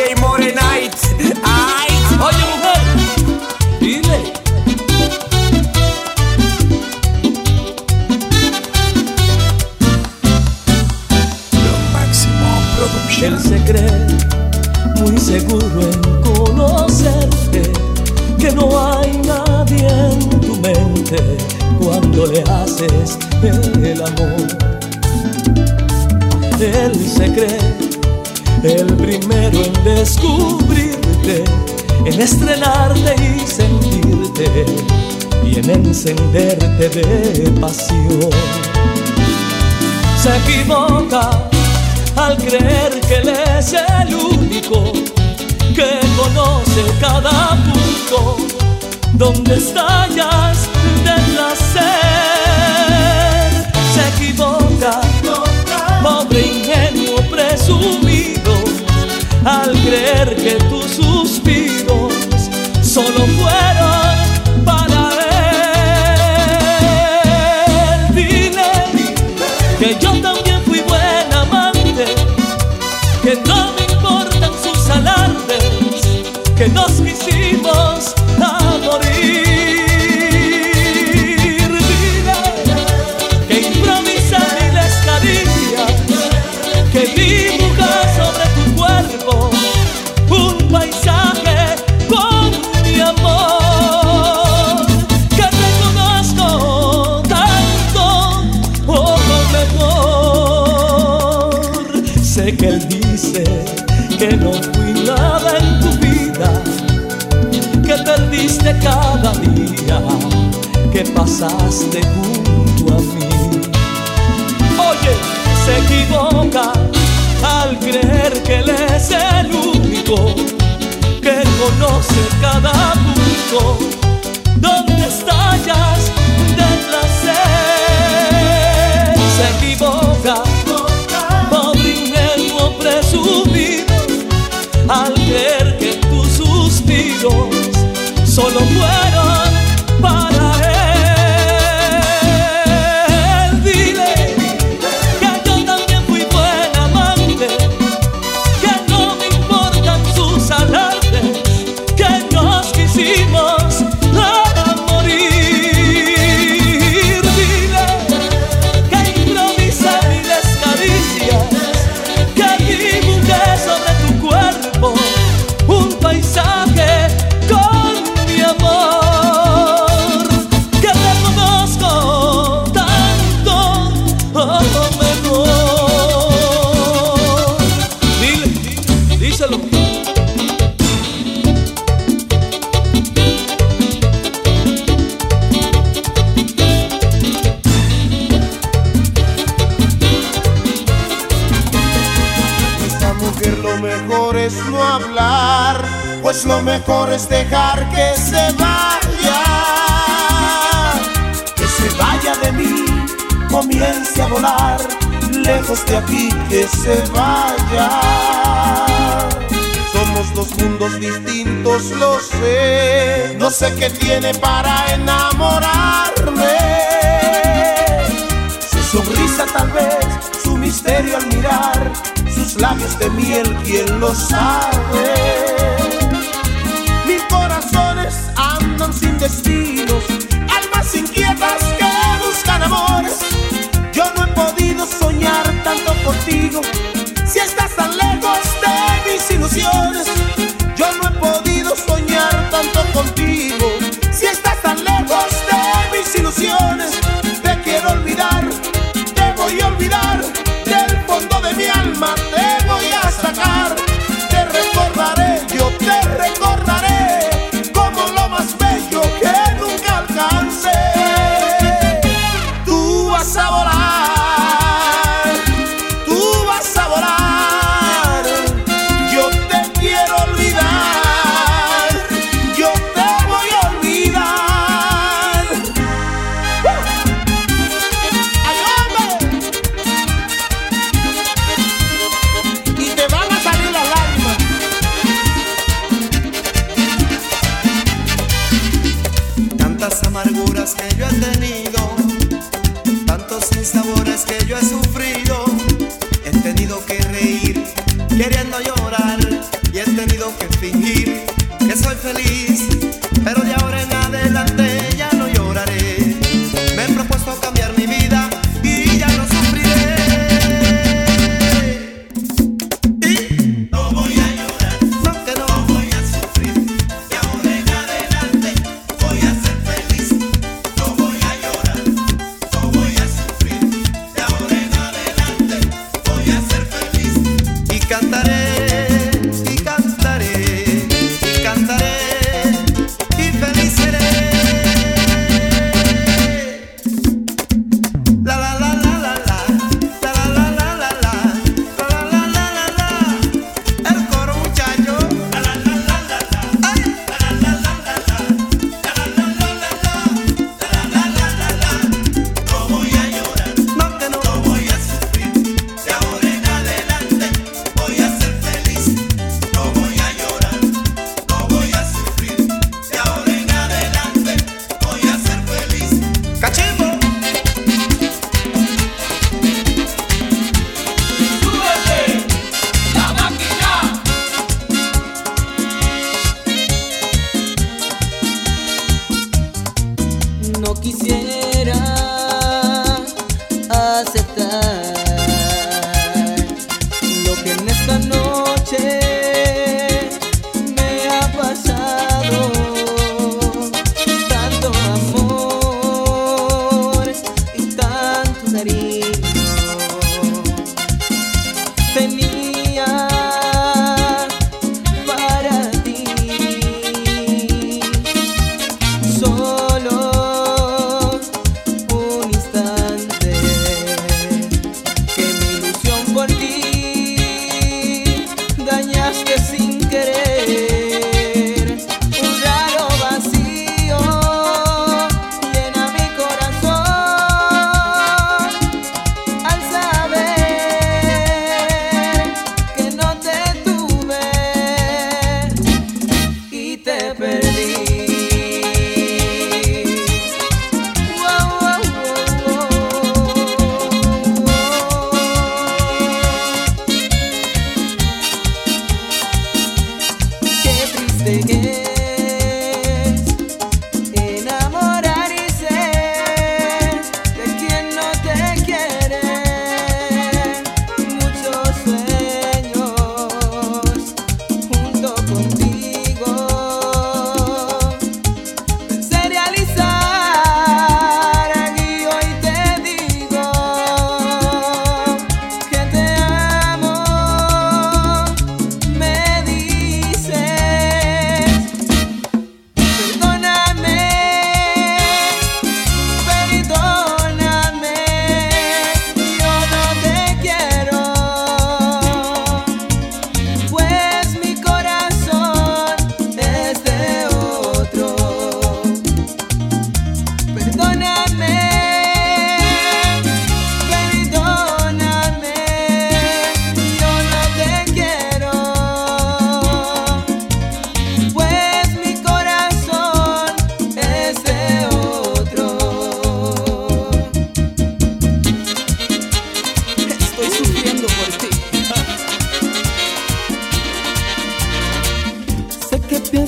DJ Morenite. Ay, oye mujer, dile. Él se cree muy seguro en conocerte, que no hay nadie en tu mente cuando le haces el amor. Él se cree el primero en descubrirte, en estrenarte y sentirte, y en encenderte de pasión. Se equivoca al creer que Él es el único que conoce cada punto donde estallas de placer. Se equivoca, pobre ingenuo presumido, al creer que tus suspiros solo fueron para él. Dile que yo también fui buen amante, que no me importan sus alardes, que nos quisimos a morir. Dile que improvisa miles caricias, que dibuja sobre tu cuerpo un paisaje con mi amor, que te conozco tanto poco mejor. Sé que Él dice que no fui nada en tu vida, que perdiste cada día que pasaste junto a mí. Oye, se equivoca al creer que Él es el único que conoce cada punto donde estallas de placer. Se equivoca, pobre ingenuo presumido, al creer que tus suspiros solo fueron para él. Dile que yo también fui buen amante, que no me importan sus alardes, que nos quisimos a morir. Dile que improvisa miles caricias, que dibujé sobre tu cuerpo un paisaje con mi amor, que te conozco tanto mejor. Dile, díselo. Esta mujer lo mejor es no hablar, pues lo mejor es dejar que se vaya de mí, comience a volar, lejos de aquí que se vaya. Somos dos mundos distintos, lo sé, no sé qué tiene para enamorarme. Su sonrisa tal vez, su misterio al mirar, sus labios de miel, ¿quién lo sabe? Mil corazones andan sin destinos, almas inquietas que buscan amores. Yo no he podido soñar tanto contigo, si estás tan lejos de mis ilusiones. Yo no he podido soñar tanto contigo, si estás tan lejos de mis ilusiones. Te quiero olvidar, te voy a olvidar, del fondo de mi alma te voy a sacar. Te recordaré, yo te recordaré, como lo más bello que nunca alcancé. Tú vas a volar, tú vas a volar.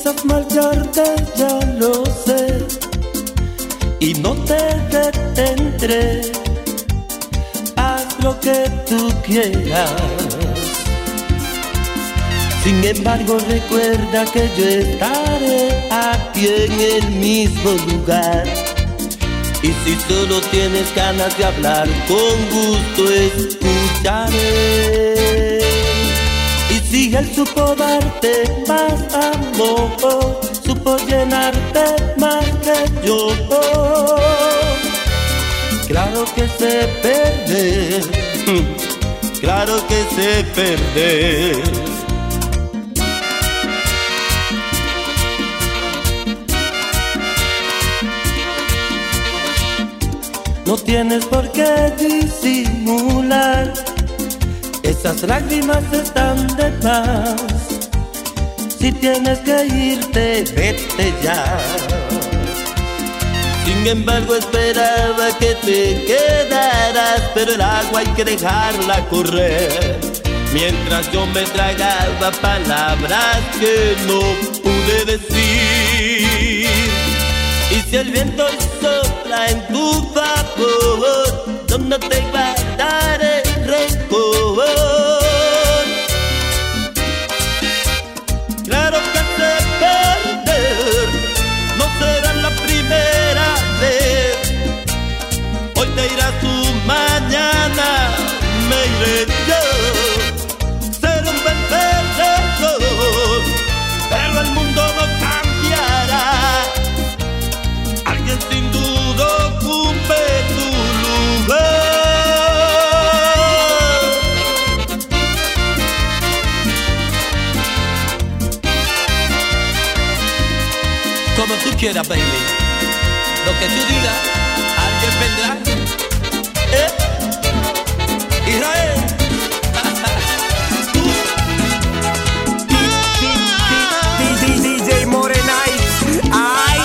piensas marcharte, ya lo sé, y no te detendré. Haz lo que tú quieras. Sin embargo, recuerda que yo estaré aquí en el mismo lugar. Y si solo tienes ganas de hablar, con gusto escucharé. Y si él supo darte más amor, supo llenarte más que yo, claro que sé perder, claro que sé perder. No tienes por qué disimular, esas lágrimas están de más. Si tienes que irte, vete ya. Sin embargo, esperaba que te quedaras, pero el agua hay que dejarla correr. Mientras yo me tragaba palabras que no pude decir. Y si el viento sopla en tu favor, yo no te guardaré rencor. Claro que sé perder, no será la primera vez. Hoy te irás tú, mañana me iré yo. Seré un buen perdedor, pero el mundo no cambiará. Alguien sin duda ocupe tu lugar. Como tú quieras, baby. Lo que tú digas, alguien vendrá. Israel. DJ Morenite. Ay.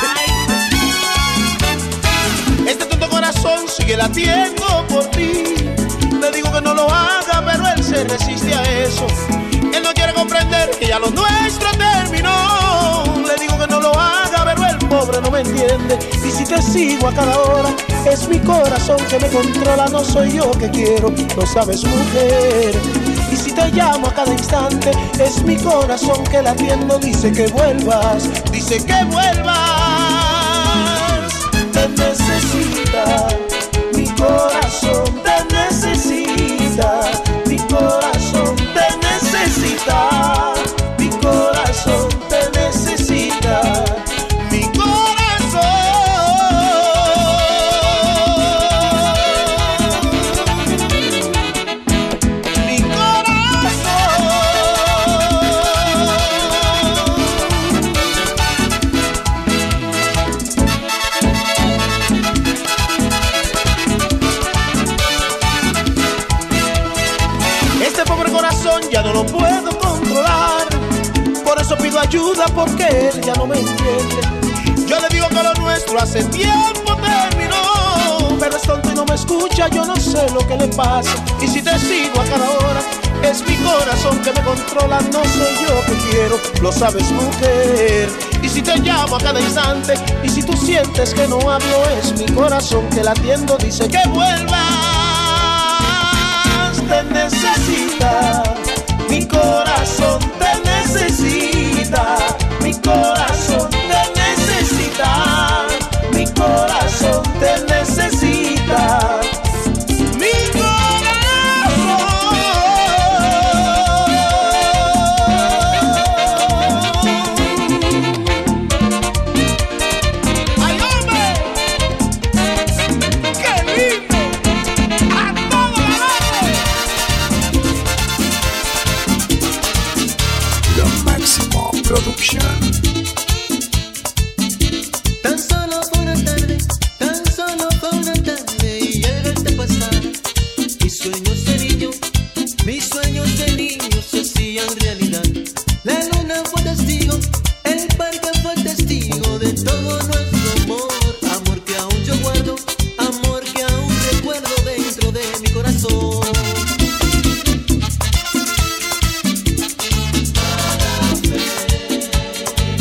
Este tonto corazón sigue latiendo por ti. Le digo que no lo haga, pero él se resiste a eso. Él no quiere comprender que ya lo nuestro terminó. Le digo que no lo haga, pero el pobre no me entiende. Y si te sigo a cada hora, es mi corazón que me controla. No soy yo que quiero, lo sabes, mujer. Y si te llamo a cada instante, es mi corazón que latiendo dice que vuelvas, dice que vuelvas. Te necesita, mi corazón te necesita, mi corazón te necesita, mi corazón te necesita, mi corazón. Mi corazón. Este pobre corazón ya no lo puedo controlar. Por eso pido ayuda, porque él ya no me entiende. Yo le digo que lo nuestro hace tiempo terminó, pero es tonto y no me escucha, yo no sé lo que le pasa. Y si te sigo a cada hora, es mi corazón que me controla, no soy yo que quiero, lo sabes, mujer. Y si te llamo a cada instante, y si tú sientes que no hablo, es mi corazón que latiendo dice que vuelvas. Te necesita, mi corazón te necesita, mi corazón te necesita, mi corazón te necesita, mi ¡ay, hombre! ¡Qué lindo! ¡A todo galope! La Máximo Production. Tan solo por una tarde, y llegaste a pasar. Mis sueños de niño se hacían realidad. La luna fue testigo, el parque fue testigo de todo nuestro amor. Amor que aún yo guardo, amor que aún recuerdo dentro de mi corazón. Para ver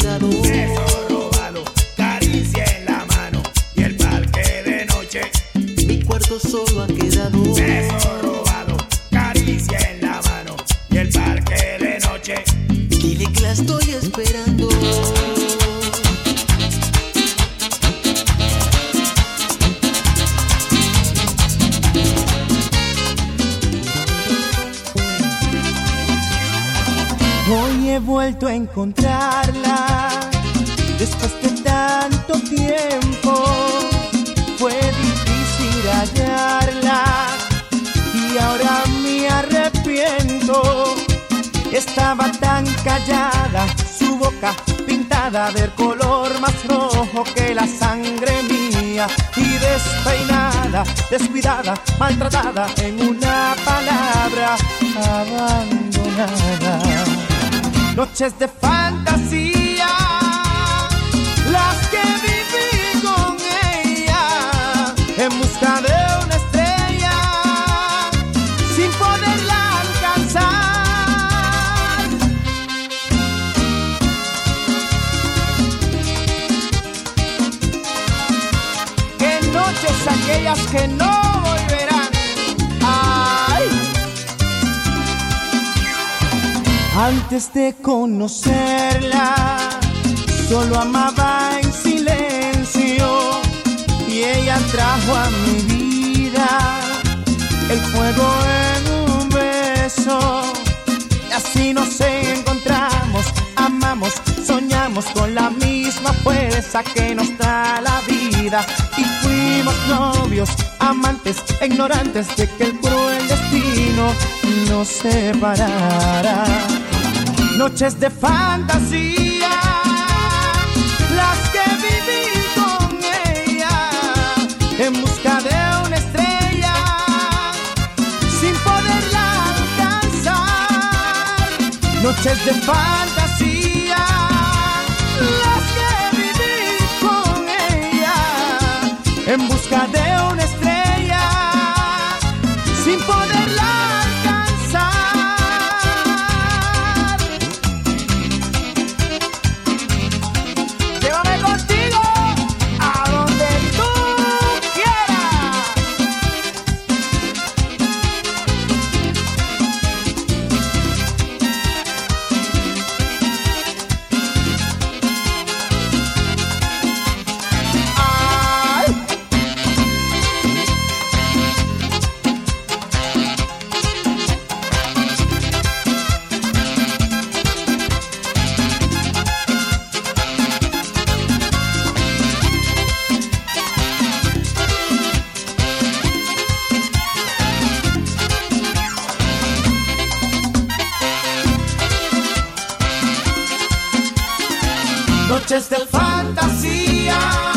quedado. Beso robado, caricia en la mano y el parque de noche. Mi cuarto solo ha quedado. Beso robado, caricia en la mano y el parque de noche. Dile que la estoy esperando. Hoy he vuelto a encontrarla después de tanto tiempo. Fue difícil hallarla y ahora me arrepiento. Estaba tan callada, su boca pintada del color más rojo que la sangre mía, y despeinada, descuidada, maltratada, en una palabra, abandonada. Noches de fantasía, las que viví con ella, en busca de una estrella, sin poderla alcanzar. Qué noches aquellas que no volverán. Ay. Antes de conocerla, solo amaba en silencio, y ella trajo a mi vida el fuego en un beso. Y así nos encontramos, amamos, soñamos con la misma fuerza que nos da la vida. Y fuimos novios, amantes, ignorantes de que el cruel destino nos separara. Noches de fantasía, las que viví con ella, en busca de una estrella, sin poderla alcanzar. Noches de fantasía, las que viví con ella, en busca de una estrella, sin poderla alcanzar. Llévame contigo a donde tú quieras. Ay. Noches de fantasía.